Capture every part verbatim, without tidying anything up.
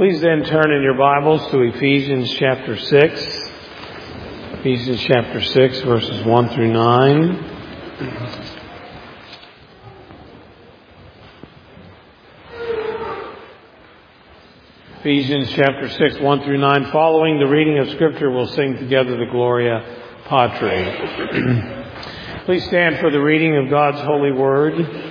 Please then turn in your Bibles to Ephesians chapter six. Ephesians chapter six, verses one through nine. Ephesians chapter six, one through nine. Following the reading of Scripture, we'll sing together the Gloria Patri. Please stand for the reading of God's holy word.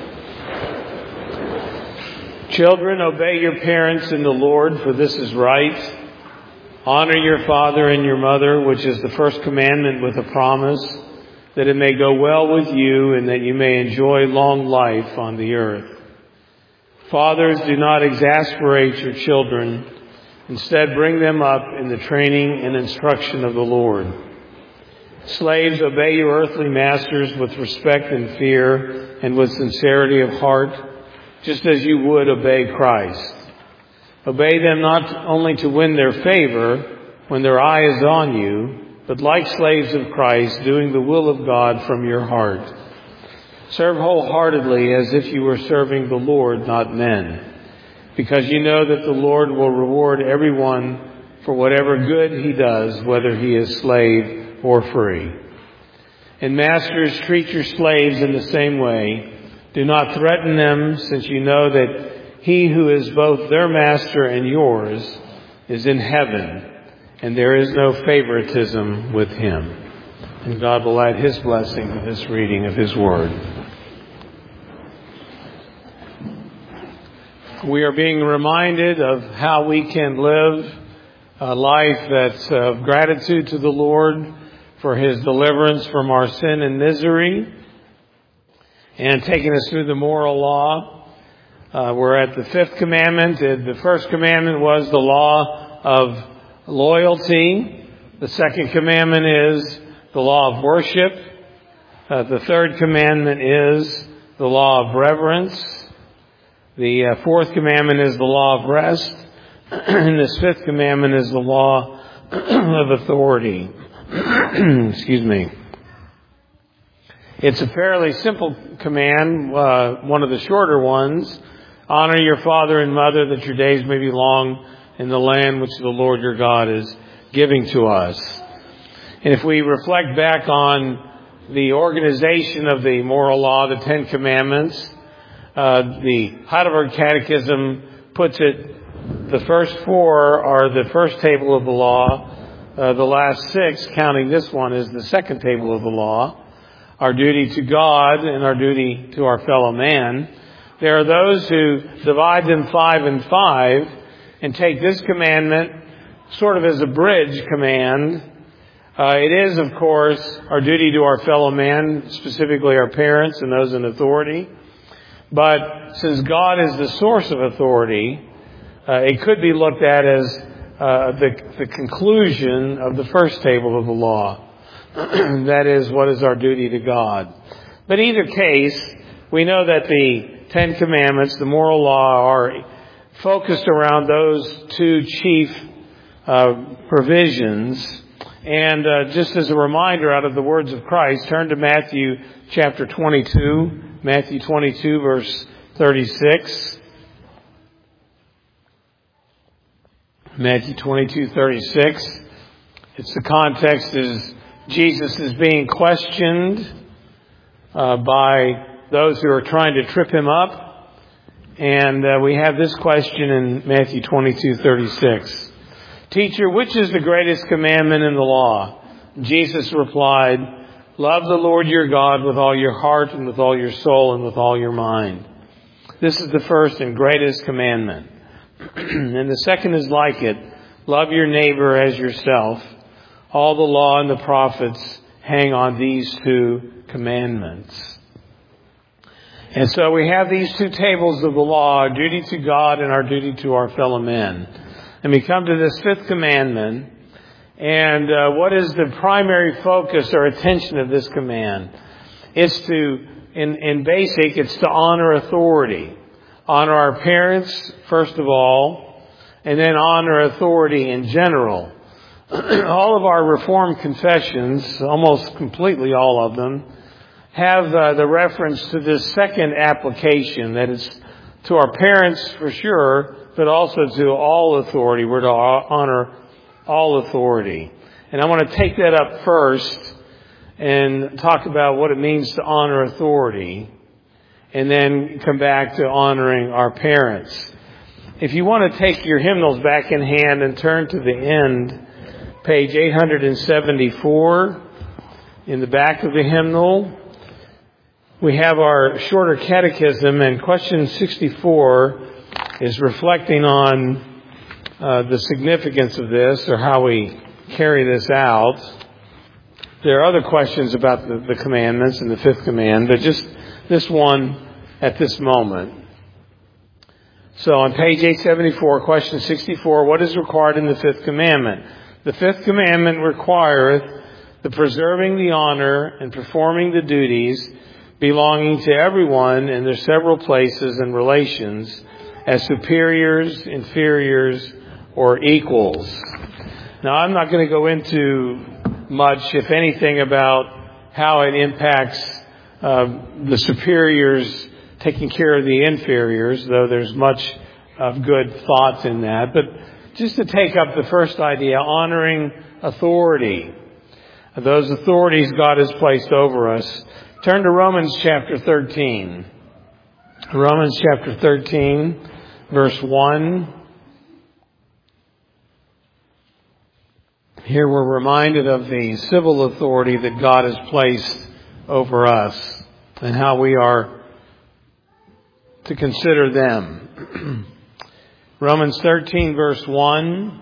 Children, obey your parents in the Lord, for this is right. Honor your father and your mother, which is the first commandment with a promise, that it may go well with you and that you may enjoy long life on the earth. Fathers, do not exasperate your children. Instead, bring them up in the training and instruction of the Lord. Slaves, obey your earthly masters with respect and fear and with sincerity of heart, just as you would obey Christ. Obey them not only to win their favor when their eye is on you, but like slaves of Christ, doing the will of God from your heart. Serve wholeheartedly as if you were serving the Lord, not men, because you know that the Lord will reward everyone for whatever good he does, whether he is slave or free. And masters, treat your slaves in the same way. Do not threaten them, since you know that he who is both their master and yours is in heaven, and there is no favoritism with him. And God will add his blessing to this reading of his word. We are being reminded of how we can live a life that's of gratitude to the Lord for his deliverance from our sin and misery, and taking us through the moral law. Uh, we're at the fifth commandment. The first commandment was the law of loyalty. The second commandment is the law of worship. Uh, the third commandment is the law of reverence. The uh, fourth commandment is the law of rest. And this fifth commandment is the law of authority. Excuse me. It's a fairly simple command, uh, one of the shorter ones. Honor your father and mother, that your days may be long in the land which the Lord your God is giving to us. And if we reflect back on the organization of the moral law, the Ten Commandments, uh, the Heidelberg Catechism puts it, the first four are the first table of the law. Uh, the last six, counting this one, is the second table of the law. Our duty to God and our duty to our fellow man. There are those who divide them five and five and take this commandment sort of as a bridge command. Uh, it is, of course, our duty to our fellow man, specifically our parents and those in authority. But since God is the source of authority, uh, it could be looked at as uh, the, the conclusion of the first table of the law. That is, what is our duty to God. But in either case, we know that the Ten Commandments, the moral law, are focused around those two chief uh, provisions. And uh, just as a reminder, out of the words of Christ, turn to Matthew chapter twenty-two, Matthew twenty-two, verse thirty-six. Matthew twenty-two, thirty-six. It's the context is Jesus is being questioned uh, by those who are trying to trip him up. And uh, we have this question in Matthew twenty-two, thirty-six. Teacher, which is the greatest commandment in the law? Jesus replied, love the Lord your God with all your heart and with all your soul and with all your mind. This is the first and greatest commandment. And the second is like it. Love your neighbor as yourself. All the law and the prophets hang on these two commandments. And so we have these two tables of the law, our duty to God and our duty to our fellow men. And we come to this fifth commandment. And uh, what is the primary focus or attention of this command? It's to, in, in basic, it's to honor authority. Honor our parents, first of all, and then honor authority in general. All of our Reformed confessions, almost completely all of them, have uh, the reference to this second application, that is to our parents for sure, but also to all authority. We're to honor all authority. And I want to take that up first and talk about what it means to honor authority, and then come back to honoring our parents. If you want to take your hymnals back in hand and turn to the end, page eight seventy-four, in the back of the hymnal, we have our shorter catechism, and question sixty-four is reflecting on uh, the significance of this, or how we carry this out. There are other questions about the, the commandments and the fifth command, but just this one at this moment. So on page eight seventy-four, question sixty-four, what is required in the fifth commandment? The fifth commandment requireth the preserving the honor and performing the duties belonging to everyone in their several places and relations as superiors, inferiors, or equals. Now, I'm not going to go into much, if anything, about how it impacts uh, the superiors taking care of the inferiors, though there's much of good thoughts in that. But just to take up the first idea, honoring authority, those authorities God has placed over us. Turn to Romans chapter thirteen. Romans chapter thirteen, verse one. Here we're reminded of the civil authority that God has placed over us and how we are to consider them. Romans thirteen, verse one.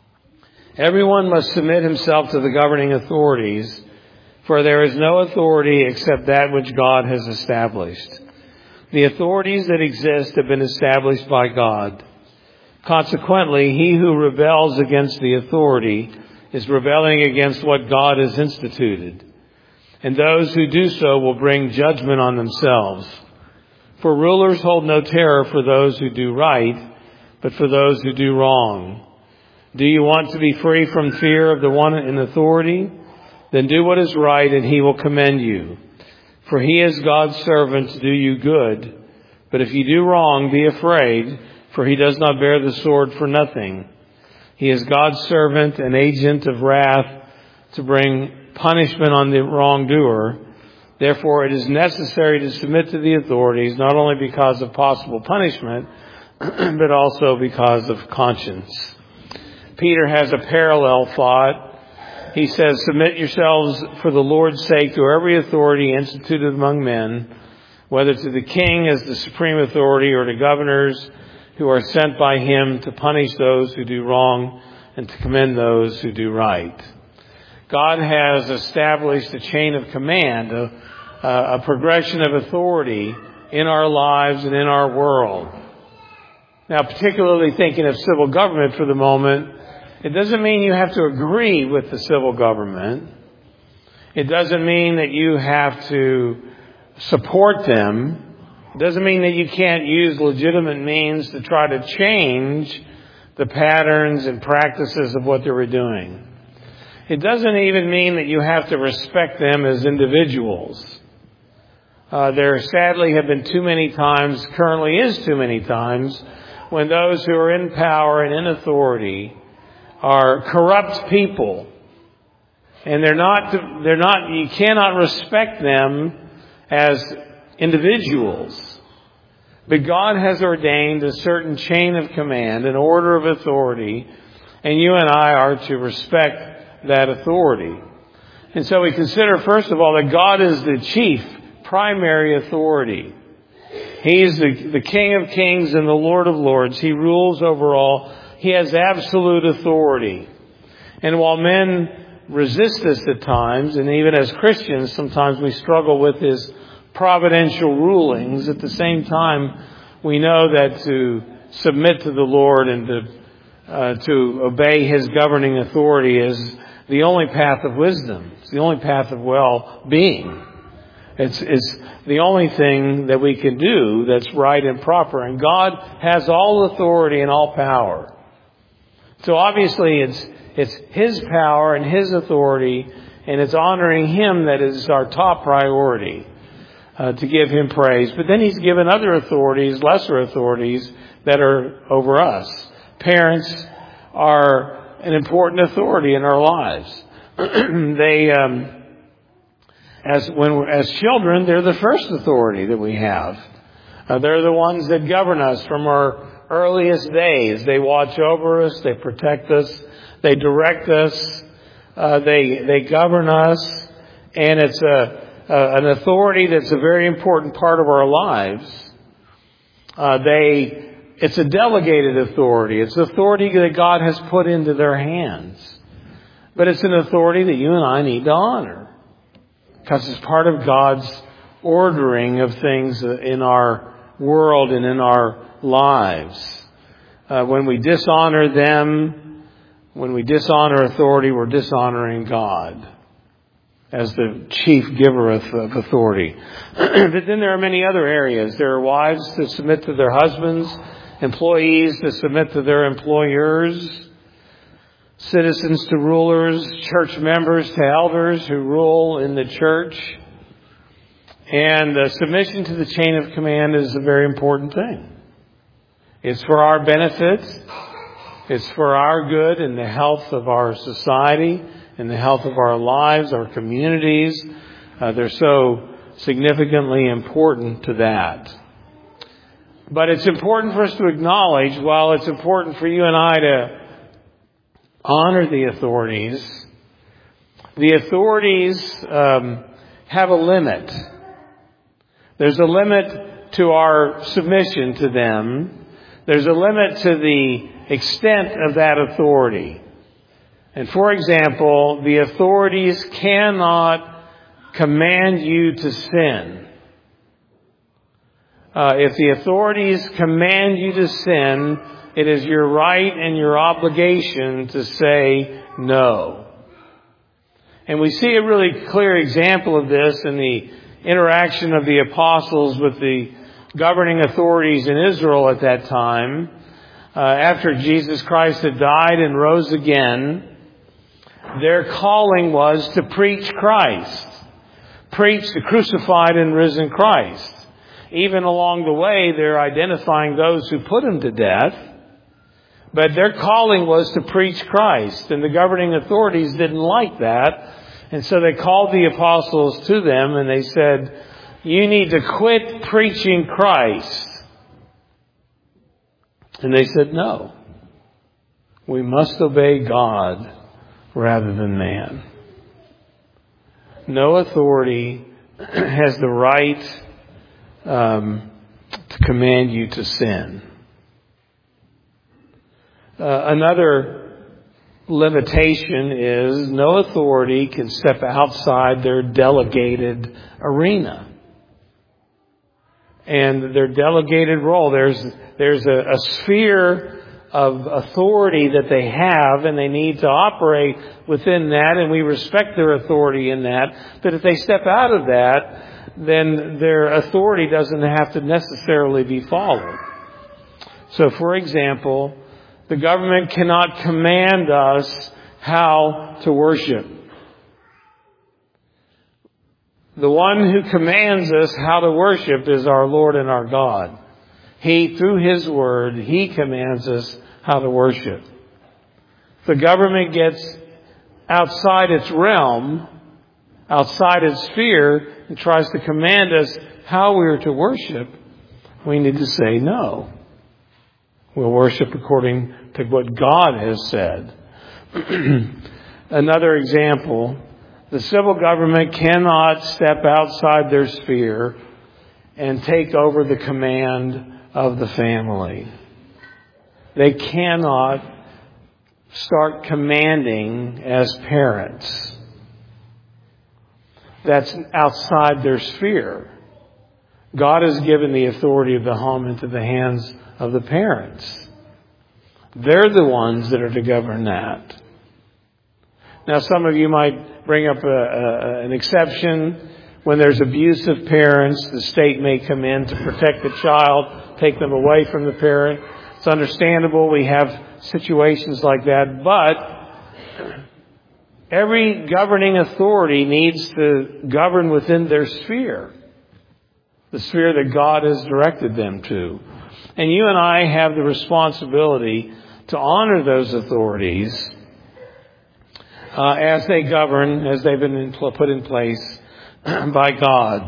Everyone must submit himself to the governing authorities, for there is no authority except that which God has established. The authorities that exist have been established by God. Consequently, he who rebels against the authority is rebelling against what God has instituted. And those who do so will bring judgment on themselves. For rulers hold no terror for those who do right, but for those who do wrong. Do you want to be free from fear of the one in authority? Then do what is right, and he will commend you. For he is God's servant to do you good. But if you do wrong, be afraid, for he does not bear the sword for nothing. He is God's servant, an agent of wrath, to bring punishment on the wrongdoer. Therefore, it is necessary to submit to the authorities, not only because of possible punishment, but also because of conscience. Peter has a parallel thought. He says, submit yourselves for the Lord's sake to every authority instituted among men, whether to the king as the supreme authority or to governors who are sent by him to punish those who do wrong and to commend those who do right. God has established a chain of command, a, a progression of authority in our lives and in our world. Now, particularly thinking of civil government for the moment, it doesn't mean you have to agree with the civil government. It doesn't mean that you have to support them. It doesn't mean that you can't use legitimate means to try to change the patterns and practices of what they were doing. It doesn't even mean that you have to respect them as individuals. Uh, there sadly have been too many times, currently is too many times, when those who are in power and in authority are corrupt people, and they're not, they're not, you cannot respect them as individuals. But God has ordained a certain chain of command, an order of authority, and you and I are to respect that authority. And so we consider, first of all, that God is the chief, primary authority. He is the, the King of Kings and the Lord of Lords. He rules over all. He has absolute authority. And while men resist this at times, and even as Christians, sometimes we struggle with His providential rulings, at the same time, we know that to submit to the Lord and to, uh, to obey His governing authority is the only path of wisdom. It's the only path of well-being. It's, it's the only thing that we can do that's right and proper. And God has all authority and all power. So obviously it's, it's His power and His authority, and it's honoring Him that is our top priority, uh, to give Him praise. But then He's given other authorities, lesser authorities, that are over us. Parents are an important authority in our lives. they, um, as when as children, they're the first authority that we have. Uh, they're the ones that govern us from our earliest days. They watch over us. They protect us. They direct us. Uh, they they govern us, and it's a, a an authority that's a very important part of our lives. Uh, they it's a delegated authority. It's authority that God has put into their hands, but it's an authority that you and I need to honor because it's part of God's ordering of things in our world and in our lives. Uh, when we dishonor them. When we dishonor authority, we're dishonoring God as the chief giver of authority. But then there are many other areas. There are wives that submit to their husbands, employees that submit to their employers, citizens to rulers, church members to elders who rule in the church. And uh, submission to the chain of command is a very important thing. It's for our benefit. It's for our good and the health of our society and the health of our lives, our communities. Uh, they're so significantly important to that. But it's important for us to acknowledge, while it's important for you and I to honor the authorities, the authorities um, have a limit. There's a limit to our submission to them. There's a limit to the extent of that authority. And for example, the authorities cannot command you to sin. Uh, if the authorities command you to sin, it is your right and your obligation to say no. And we see a really clear example of this in the interaction of the apostles with the governing authorities in Israel at that time. Uh, after Jesus Christ had died and rose again, their calling was to preach Christ. Preach the crucified and risen Christ. Even along the way, they're identifying those who put him to death. But their calling was to preach Christ. And the governing authorities didn't like that. And so they called the apostles to them and they said, you need to quit preaching Christ. And they said, no. We must obey God rather than man. No authority has the right um, to command you to sin. Uh, another limitation is no authority can step outside their delegated arena. And their delegated role, there's there's a, a sphere of authority that they have, and they need to operate within that, and we respect their authority in that. But if they step out of that, then their authority doesn't have to necessarily be followed. So, for example, the government cannot command us how to worship. The one who commands us how to worship is our Lord and our God. He, through His Word, He commands us how to worship. If the government gets outside its realm, outside its sphere, and tries to command us how we are to worship, we need to say no. We'll worship according to what God has said. Another example, the civil government cannot step outside their sphere and take over the command of the family. They cannot start commanding as parents. That's outside their sphere. God has given the authority of the home into the hands of the parents. They're the ones that are to govern that. Now, some of you might bring up a, a, an exception. When there's abuse of parents, the state may come in to protect the child, take them away from the parent. It's understandable. We have situations like that. But every governing authority needs to govern within their sphere, the sphere that God has directed them to. And you and I have the responsibility to honor those authorities uh, as they govern, as they've been in, put in place by God.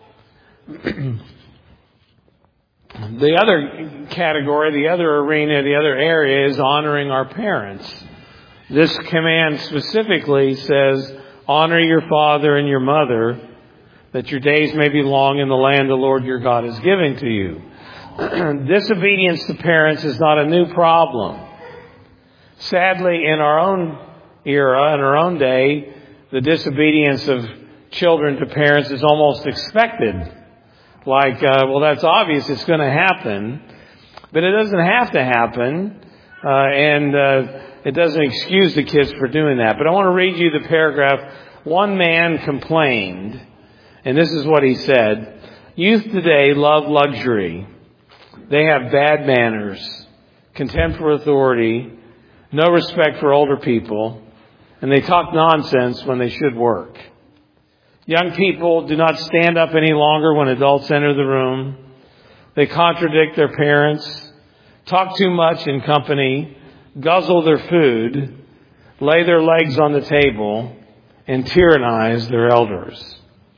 The other category, the other arena, the other area is honoring our parents. This command specifically says, honor your father and your mother, that your days may be long in the land the Lord your God is giving to you. Disobedience to parents is not a new problem. Sadly, in our own era, in our own day, the disobedience of children to parents is almost expected. Like, uh, well, that's obvious, it's going to happen. But it doesn't have to happen. Uh, and uh, it doesn't excuse the kids for doing that. But I want to read you the paragraph. One man complained, and this is what he said. Youth today love luxury. They have bad manners, contempt for authority, no respect for older people, and they talk nonsense when they should work. Young people do not stand up any longer when adults enter the room. They contradict their parents, talk too much in company, guzzle their food, lay their legs on the table, and tyrannize their elders.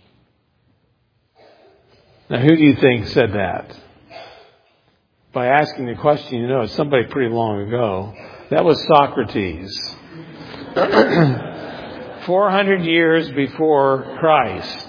Now, who do you think said that? By asking the question, you know, it's somebody pretty long ago. That was Socrates. four hundred years before Christ.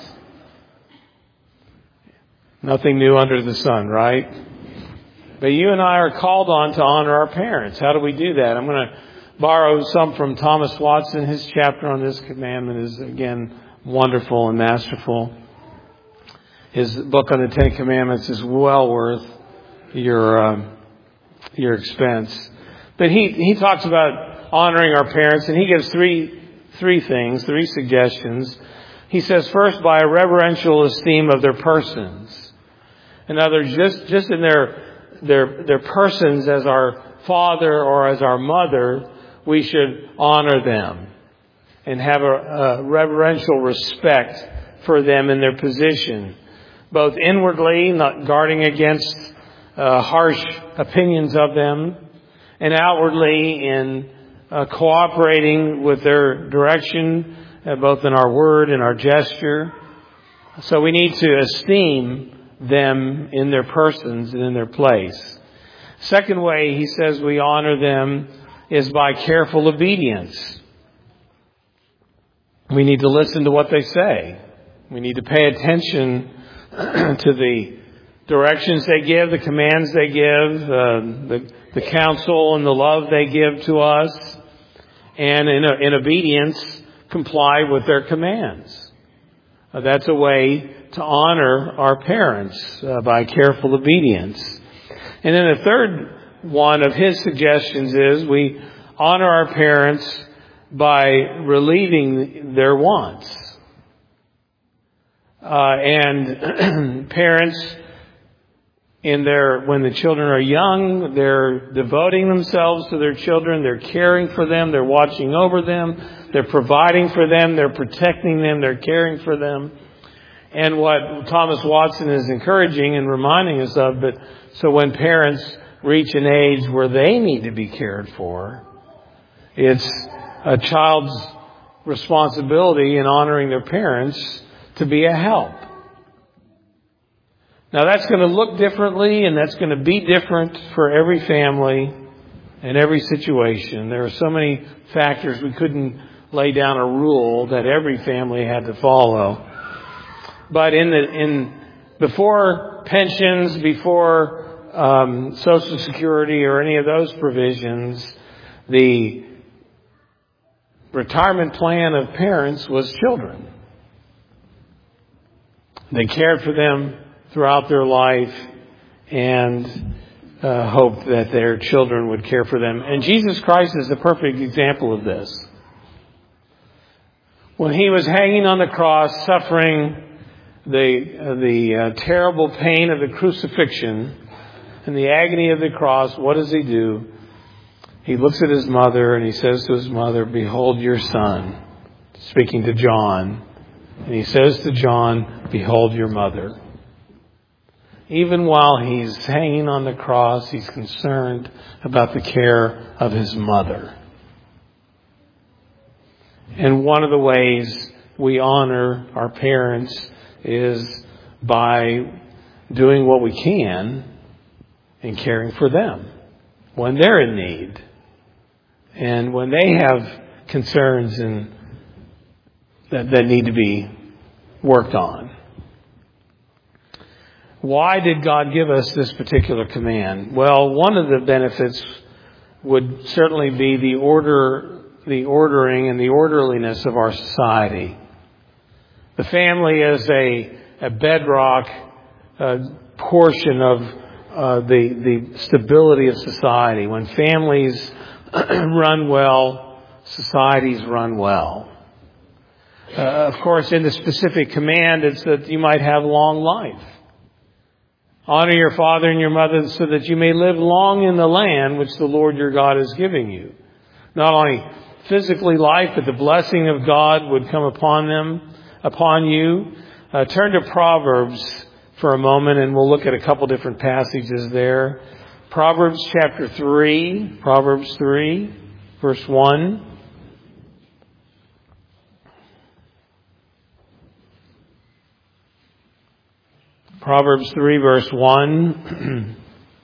Nothing new under the sun, right? But you and I are called on to honor our parents. How do we do that? I'm going to borrow some from Thomas Watson. His chapter on this commandment is, again, wonderful and masterful. His book on the Ten Commandments is well worth your um, your expense. But he, he talks about honoring our parents, and he gives three three things, three suggestions. He says, first, by a reverential esteem of their persons. In other words, just, just in their, their, their persons as our father or as our mother, we should honor them and have a, a reverential respect for them in their position, both inwardly, not guarding against uh, harsh opinions of them, and outwardly in uh, cooperating with their direction, uh, both in our word and our gesture. So we need to esteem them in their persons and in their place. Second way he says we honor them is by careful obedience. We need to listen to what they say. We need to pay attention to the directions they give, the commands they give, uh, the, the counsel and the love they give to us, and in, in obedience, comply with their commands. Uh, that's a way to honor our parents, uh, by careful obedience. And then the third one of his suggestions is we honor our parents by relieving their wants. Uh, and parents, in their when the children are young, they're devoting themselves to their children. They're caring for them. They're watching over them. They're providing for them. They're protecting them. They're caring for them. And what Thomas Watson is encouraging and reminding us of, but so when parents reach an age where they need to be cared for, it's a child's responsibility in honoring their parents to be a help. Now that's going to look differently, and that's going to be different for every family and every situation. There are so many factors we couldn't lay down a rule that every family had to follow. But in the in before pensions, before um, Social Security or any of those provisions, the retirement plan of parents was children. They cared for them throughout their life and uh, hoped that their children would care for them. And Jesus Christ is the perfect example of this. When he was hanging on the cross, suffering the uh, the uh, terrible pain of the crucifixion and the agony of the cross, what does he do? He looks at his mother and he says to his mother, "Behold your son," speaking to John. And he says to John, "Behold your mother." Even while he's hanging on the cross, he's concerned about the care of his mother. And one of the ways we honor our parents is by doing what we can in caring for them when they're in need and when they have concerns and that, that need to be worked on. Why did God give us this particular command? Well, one of the benefits would certainly be the order, the ordering and the orderliness of our society. The family is a, a bedrock uh, portion of uh, the, the stability of society. When families run well, societies run well. Uh, of course, in the specific command, it's that you might have long life. Honor your father and your mother so that you may live long in the land which the Lord your God is giving you. Not only physically life, but the blessing of God would come upon them, upon you. Uh, turn to Proverbs for a moment and we'll look at a couple different passages there. Proverbs chapter three, Proverbs three, verse one. Proverbs three, verse one,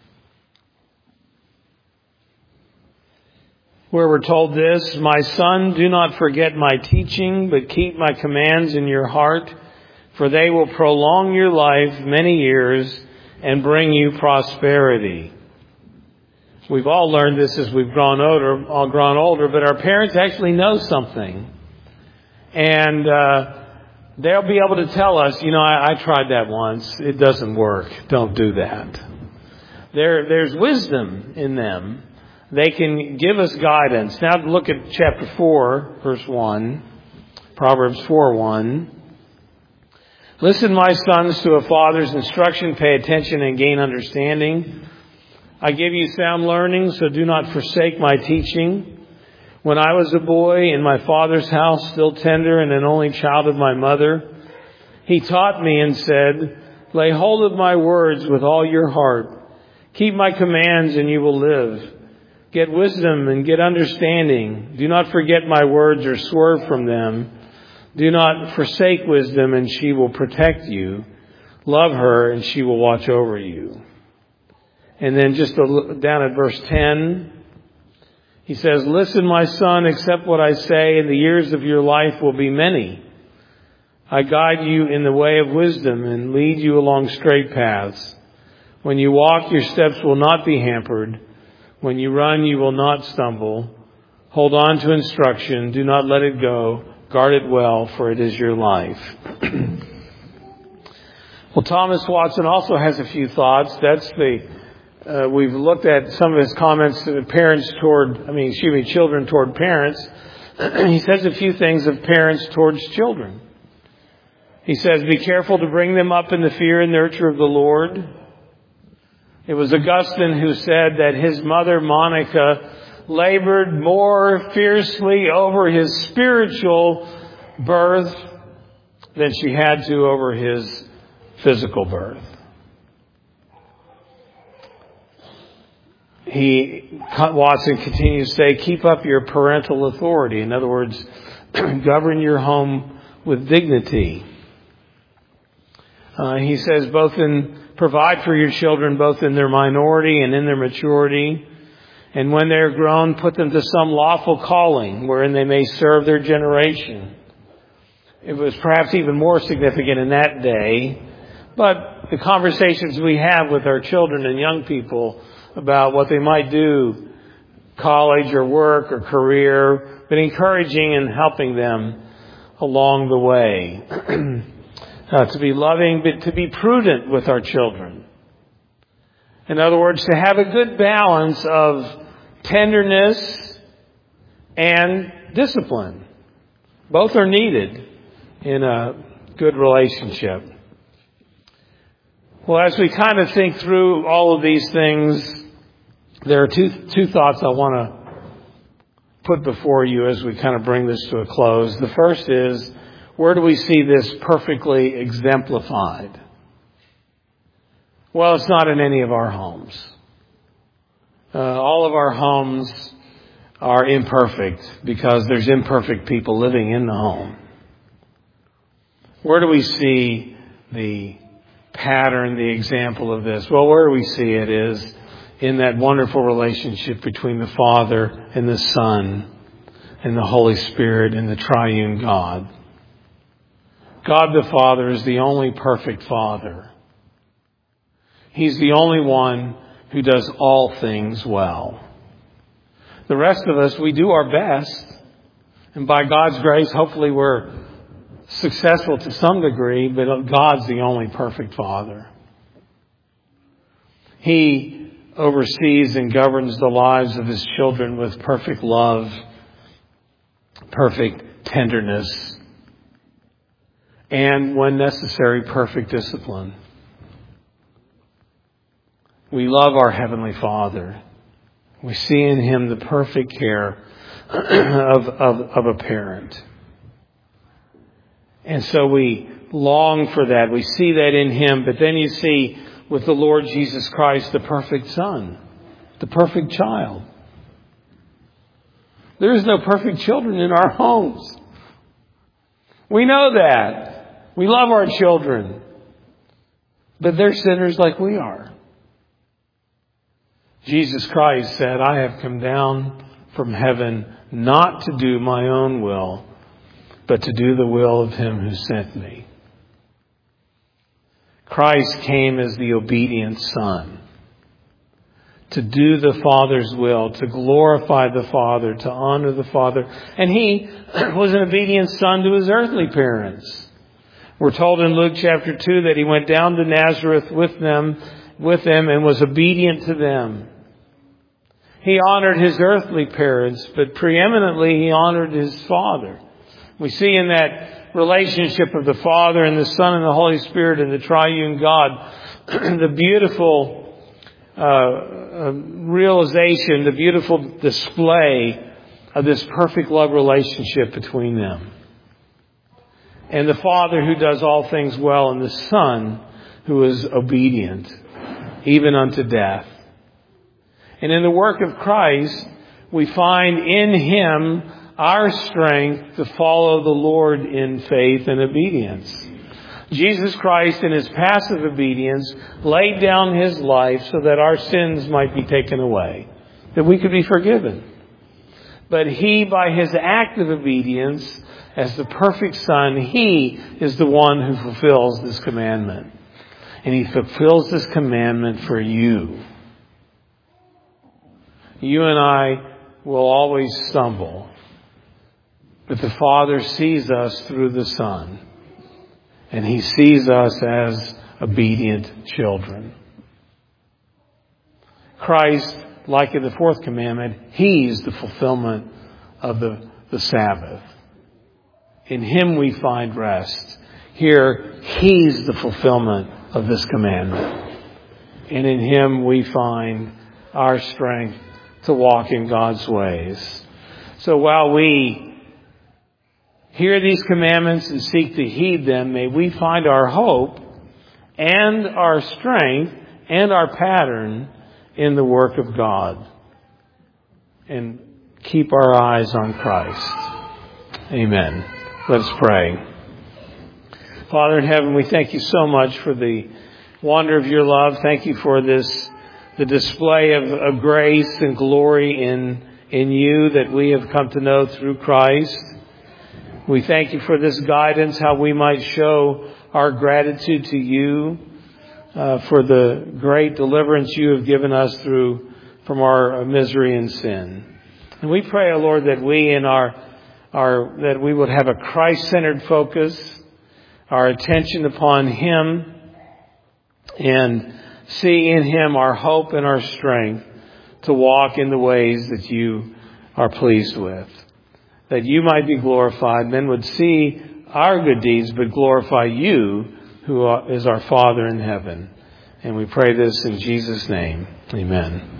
where we're told this, "My son, do not forget my teaching, but keep my commands in your heart, for they will prolong your life many years and bring you prosperity." We've all learned this as we've grown older, all grown older, but our parents actually know something. And uh they'll be able to tell us, you know, I, I tried that once. It doesn't work. Don't do that. There, there's wisdom in them. They can give us guidance. Now look at chapter four, verse one. Proverbs four, one. "Listen, my sons, to a father's instruction. Pay attention and gain understanding. I give you sound learning, so do not forsake my teaching. When I was a boy in my father's house, still tender and an only child of my mother, he taught me and said, 'Lay hold of my words with all your heart. Keep my commands and you will live. Get wisdom and get understanding. Do not forget my words or swerve from them. Do not forsake wisdom and she will protect you. Love her and she will watch over you.'" And then just down at verse ten, he says, "Listen, my son, accept what I say, and the years of your life will be many. I guide you in the way of wisdom and lead you along straight paths. When you walk, your steps will not be hampered. When you run, you will not stumble. Hold on to instruction. Do not let it go. Guard it well, for it is your life." Well, Thomas Watson also has a few thoughts. That's the Uh, we've looked at some of his comments to parents toward, I mean, excuse me, children toward parents. He says a few things of parents towards children. He says, "Be careful to bring them up in the fear and nurture of the Lord." It was Augustine who said that his mother, Monica, labored more fiercely over his spiritual birth than she had to over his physical birth. He, Watson continues to say, "Keep up your parental authority." In other words, govern your home with dignity. Uh, he says, both in, provide for your children, both in their minority and in their maturity. And when they're grown, put them to some lawful calling wherein they may serve their generation. It was perhaps even more significant in that day. But the conversations we have with our children and young people about what they might do, college or work or career, but encouraging and helping them along the way. uh, to be loving, but to be prudent with our children. In other words, to have a good balance of tenderness and discipline. Both are needed in a good relationship. Well, as we kind of think through all of these things, there are two two thoughts I want to put before you as we kind of bring this to a close. The first is, where do we see this perfectly exemplified? Well, it's not in any of our homes. Uh, all of our homes are imperfect because there's imperfect people living in the home. Where do we see the pattern, the example of this? Well, where we see it is in that wonderful relationship between the Father and the Son and the Holy Spirit and the triune God. God the Father is the only perfect Father. He's the only one who does all things well. The rest of us, we do our best. And by God's grace, hopefully we're successful to some degree, but God's the only perfect Father. He oversees and governs the lives of His children with perfect love, perfect tenderness, and when necessary, perfect discipline. We love our Heavenly Father. We see in Him the perfect care of, of, of a parent. And so we long for that. We see that in Him. But then you see with the Lord Jesus Christ, the perfect Son, the perfect child. There is no perfect children in our homes. We know that. We love our children. But they're sinners like we are. Jesus Christ said, I have come down from heaven not to do my own will, but to do the will of Him who sent me. Christ came as the obedient Son to do the Father's will, to glorify the Father, to honor the Father. And He was an obedient Son to His earthly parents. We're told in Luke chapter two that He went down to Nazareth with them, with them and was obedient to them. He honored His earthly parents, but preeminently He honored His Father. We see in that relationship of the Father and the Son and the Holy Spirit and the triune God, the beautiful uh, uh, realization, the beautiful display of this perfect love relationship between them. And the Father who does all things well, and the Son who is obedient, even unto death. And in the work of Christ, we find in Him our strength to follow the Lord in faith and obedience. Jesus Christ, in His passive obedience, laid down His life so that our sins might be taken away, that we could be forgiven. But He, by His active obedience, as the perfect Son, He is the one who fulfills this commandment. And He fulfills this commandment for you. You and I will always stumble. But the Father sees us through the Son. And He sees us as obedient children. Christ, like in the fourth commandment, He's the fulfillment of the, the Sabbath. In Him we find rest. Here, He's the fulfillment of this commandment. And in Him we find our strength to walk in God's ways. So while we hear these commandments and seek to heed them, may we find our hope and our strength and our pattern in the work of God. And keep our eyes on Christ. Amen. Let us pray. Father in heaven, we thank You so much for the wonder of Your love. Thank You for this, the display of, of grace and glory in, in You that we have come to know through Christ. We thank You for this guidance, how we might show our gratitude to You uh, for the great deliverance You have given us through from our misery and sin. And we pray, O Lord, that we in our, our that we would have a Christ-centered focus, our attention upon Him, and see in Him our hope and our strength to walk in the ways that You are pleased with. That You might be glorified. Men would see our good deeds, but glorify You, who is our Father in heaven. And we pray this in Jesus' name. Amen.